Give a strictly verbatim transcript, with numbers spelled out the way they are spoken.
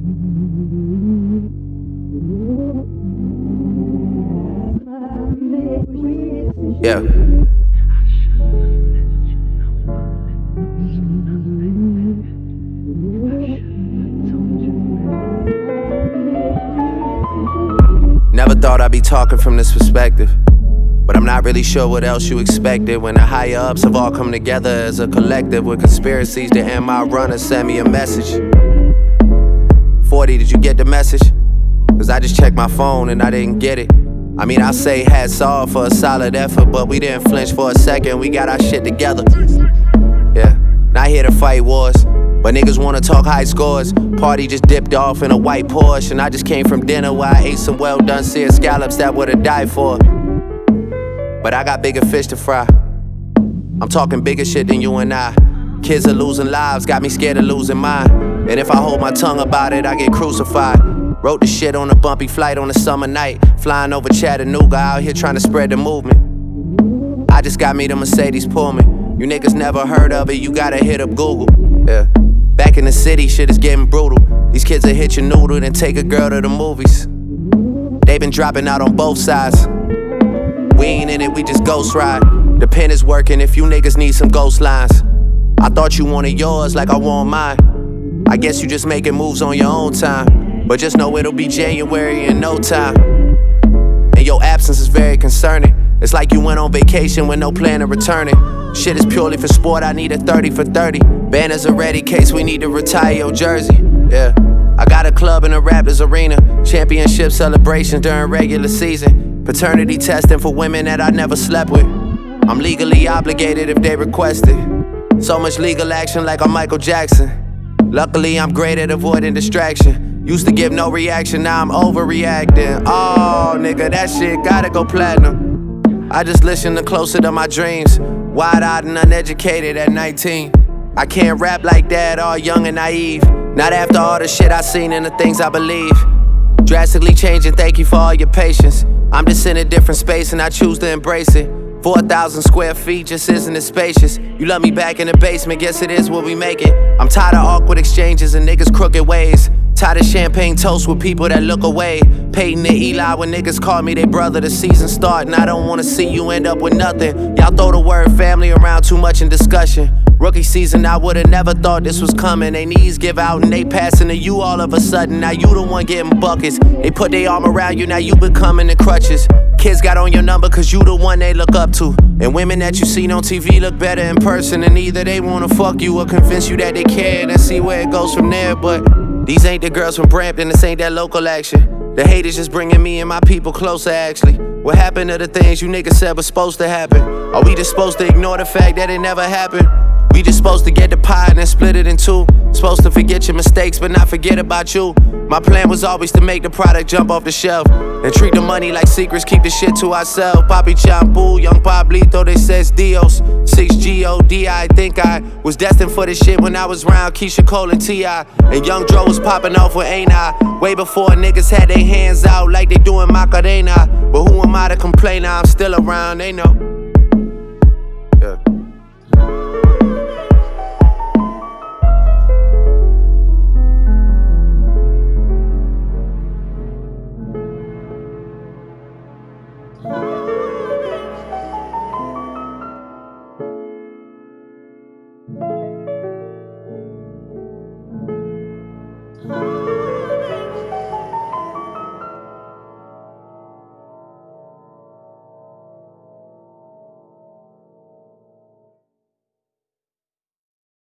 Yeah. Never thought I'd be talking from this perspective, but I'm not really sure what else you expected when the higher ups have all come together as a collective with conspiracies to end my run and send me a message. forty, did you get the message? Cause I just checked my phone and I didn't get it. I mean, I say hats off for a solid effort, but we didn't flinch for a second, we got our shit together. Yeah, not here to fight wars, but niggas wanna talk high scores. Party just dipped off in a white Porsche, and I just came from dinner where I ate some well done seared scallops that would've died for. But I got bigger fish to fry. I'm talking bigger shit than you and I. Kids are losing lives, got me scared of losing mine. And if I hold my tongue about it, I get crucified. Wrote the shit on a bumpy flight on a summer night, flying over Chattanooga, out here trying to spread the movement. I just got me the Mercedes Pullman. You niggas never heard of it, you gotta hit up Google. Yeah. Back in the city, shit is getting brutal. These kids will hit your noodle, then take a girl to the movies. They been dropping out on both sides. We ain't in it, we just ghost ride. The pen is working if you niggas need some ghost lines. I thought you wanted yours like I want mine. I guess you just making moves on your own time, but just know it'll be January in no time. And your absence is very concerning. It's like you went on vacation with no plan of returning. Shit is purely for sport, I need a thirty for thirty. Banners are ready, case we need to retire your jersey. Yeah, I got a club in a Raptors arena. Championship celebrations during regular season. Paternity testing for women that I never slept with. I'm legally obligated if they request it. So much legal action like I'm Michael Jackson. Luckily I'm great at avoiding distraction. Used to give no reaction, now I'm overreacting. Oh, nigga, that shit gotta go platinum. I just listen to Closer to My Dreams. Wide-eyed and uneducated at nineteen. I can't rap like that, all young and naive. Not after all the shit I seen and the things I believe. Drastically changing, thank you for all your patience. I'm just in a different space and I choose to embrace it. four thousand square feet just isn't as spacious. You love me back in the basement, guess it is what we make it. I'm tired of awkward exchanges and niggas' crooked ways. Tired of champagne toast with people that look away. Peyton and Eli when niggas call me they brother. The season start and I don't wanna see you end up with nothing. Y'all throw the word family around too much in discussion. Rookie season, I would've never thought this was coming. They knees give out and they passing to you all of a sudden. Now you the one getting buckets. They put their arm around you, now you becoming the crutches. Kids got on your number cause you the one they look up to. And women that you seen on T V look better in person. And either they wanna fuck you or convince you that they care and see where it goes from there. But these ain't the girls from Brampton, this ain't that local action. The hate is just bringing me and my people closer actually. What happened to the things you niggas said was supposed to happen? Are we just supposed to ignore the fact that it never happened? We just supposed to get the pie and then split it in two. Supposed to forget your mistakes but not forget about you. My plan was always to make the product jump off the shelf and treat the money like secrets, keep the shit to ourselves. Papi Champu, young Pablito, they says Dios. six G O D I, think I was destined for this shit when I was round Keisha Cole and T I And Young Dro was popping off with Ain't I. Way before niggas had their hands out like they doing Macarena. But who am I to complain? I'm still around, they know.